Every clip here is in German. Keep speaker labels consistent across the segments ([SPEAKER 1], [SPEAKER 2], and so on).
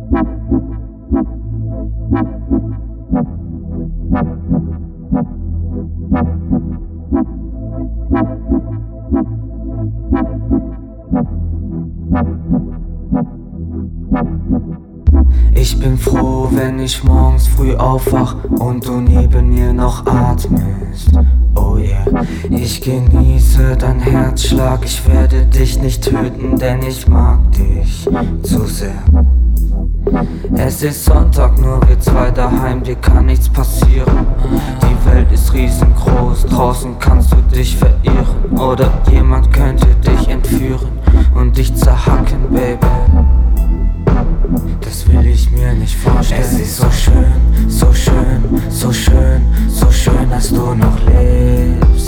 [SPEAKER 1] Ich bin froh, wenn ich morgens früh aufwach und du neben mir noch atmest. Oh yeah, ich genieße dein Herzschlag. Ich werde dich nicht töten, denn ich mag dich zu sehr. Es ist Sonntag, nur wir zwei daheim, dir kann nichts passieren. Die Welt ist riesengroß, draußen kannst du dich verirren. Oder jemand könnte dich entführen und dich zerhacken, Baby. Das will ich mir nicht vorstellen. Es ist so schön, so schön, so schön, so schön, dass du noch lebst.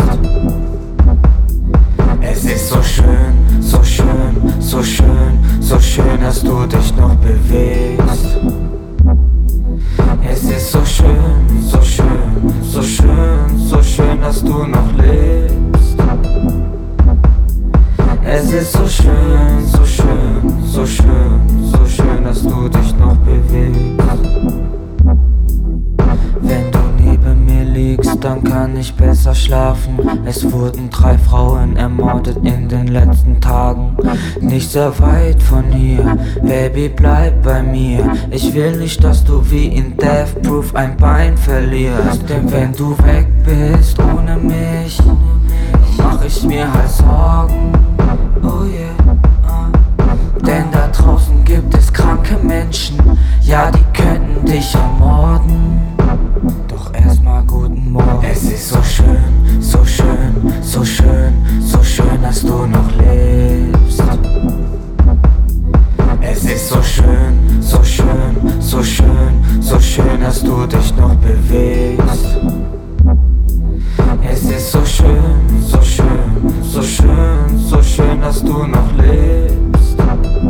[SPEAKER 1] Es ist so schön, so schön, so schön, so schön, dass du dich noch bewegst. Es ist so schön, so schön, so schön, so schön, dass du noch lebst. Es ist so schön, so schön, so schön, so schön, dass du dich noch bewegst. Wenn du neben mir liegst, dann kann ich besser schlafen. Es wurden 3 Frauen ermordet in den letzten Tagen. Nicht sehr weit von hier, Baby, bleib bei mir. Ich will nicht, dass du wie in Death Proof ein Bein verlierst. Denn wenn du weg bist ohne mich, mach ich mir halt Sorgen. Oh yeah, denn da draußen gibt es kranke Menschen, ja, die könnten dich ermorden. Doch erstmal guten Morgen. Es ist so schön, so schön, so schön, so schön, dass du noch lebst. Es ist so schön, so schön, so schön, so schön, dass du dich noch bewegst. Es ist so schön, so schön, so schön, so schön, dass du noch lebst.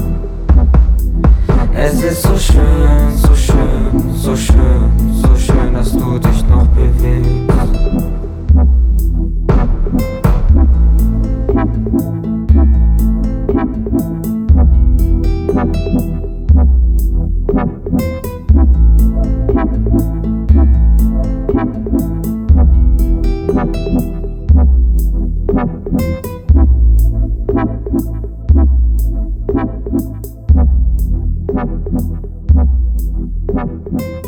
[SPEAKER 1] Es ist so schön, so schön, so schön, so schön, dass du dich noch bewegst. Thank you.